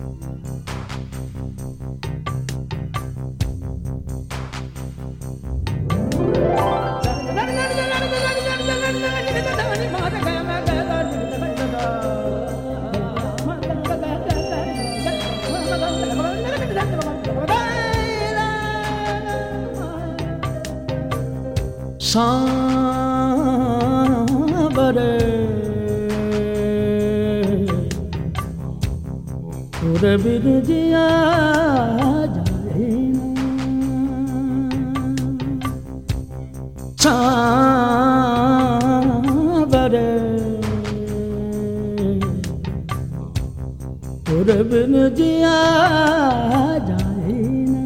सांवरे तुरे बिन जिया जाए ना। सांवरे तुरे बिन जिया जाए ना।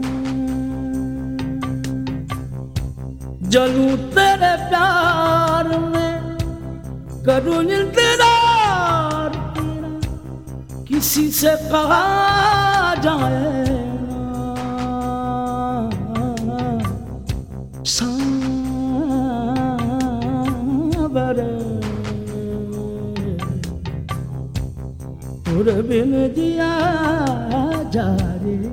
जलूं तेरे प्यार में करूं इंतजार तेरा, किसी से कहा जाए ना। सांवरे तुरे बिन जिया जाए ना।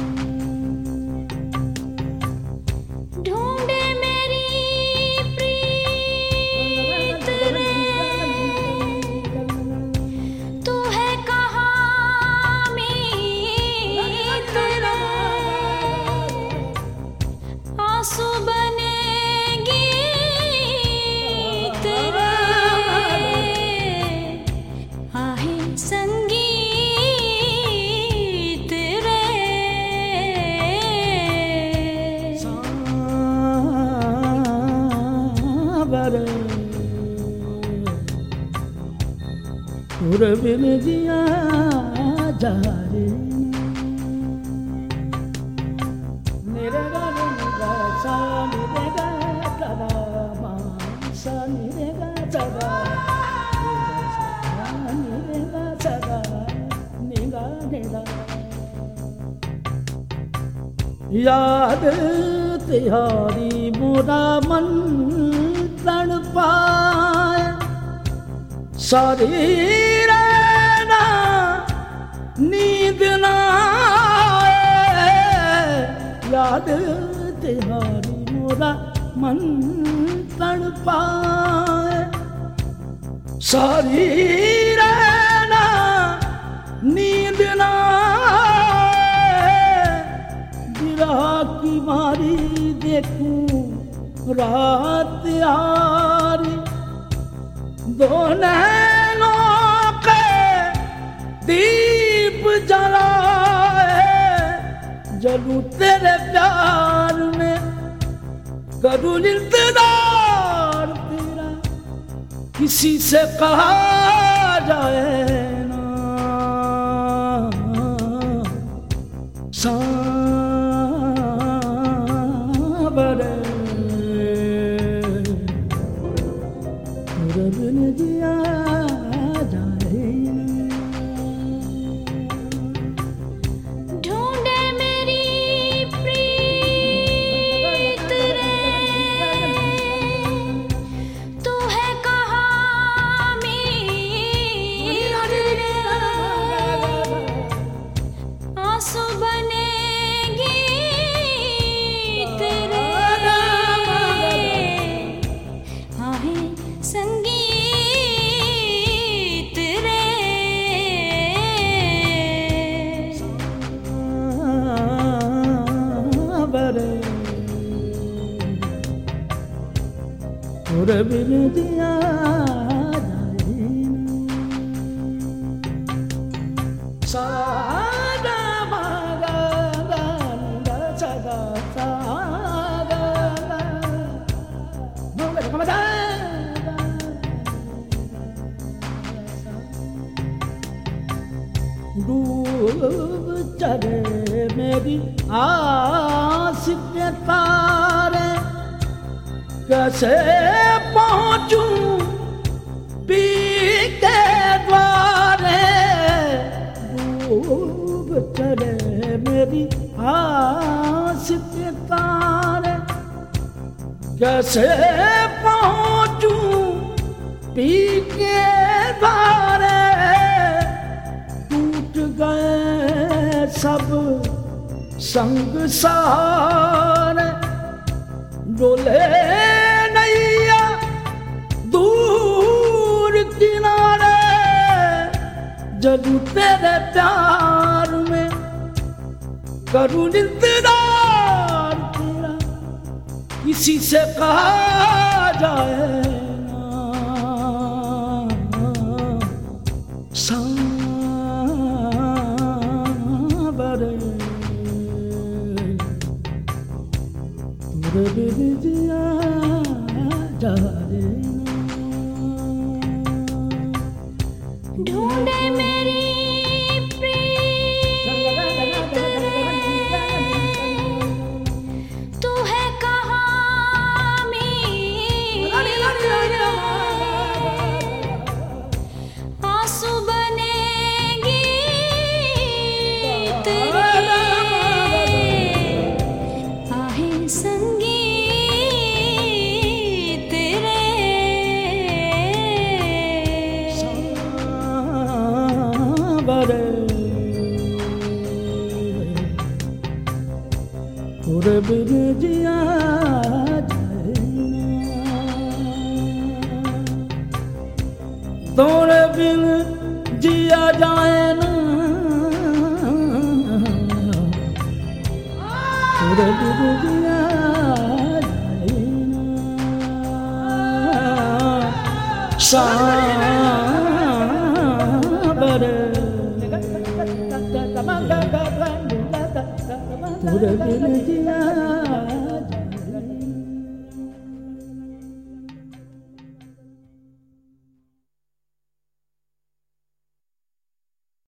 तुरे बिन जिया जाए मेरे गाने गा सा मेरे गा दा मा सा मेरे गा दा मेरे गा दा निगा निगा। याद तिहारी मोरा मन तड़पाए, सारी रहना नींद ना आए। याद तिहारी मोरा मन तड़पाए, सारी रहना नींद ना आए। विरह की मारी देखूं रात यारी, दो नैनों के दीप जलाए। जलूं तेरे प्यार में करूं इंतजार तेरा, किसी से कहा जाए ना। सांवरे तुरे बिन जिया जाए ना। ढूंढे मेरी प्रीत रे, तू है कहाँ मीत रे। आंसू बनेगी तेरे, आहे संगीत रे। सांवरे तुरे बिन जिया जाए ना। सा गा मा गा गा गा सा गा सा गा गा नो गा मा गा। डूब चले मेरी आस के तारे, कैसे पहुंचूं पी के द्वारे। डूब चले मेरी आस के तारे, कैसे पहुंचूं पी के द्वारे। टूट गए सब संगसार डोले नैया दूर किनारे जरूर तेरे प्यार में करूं इंतजार तेरा किसी से कहा जाए ना सांवरे तेरे बिन जिया जाए ढूंढे मेरी प्रीत रे तू है कहाँ मीत रे आंसू बनेगी तेरे आहें संगीत रे तोरे बिन जिया जाए ना तोरे बिन जिया जाए ना तोरे बिन जिया जाए ना सांवरे तोरे बिन जिया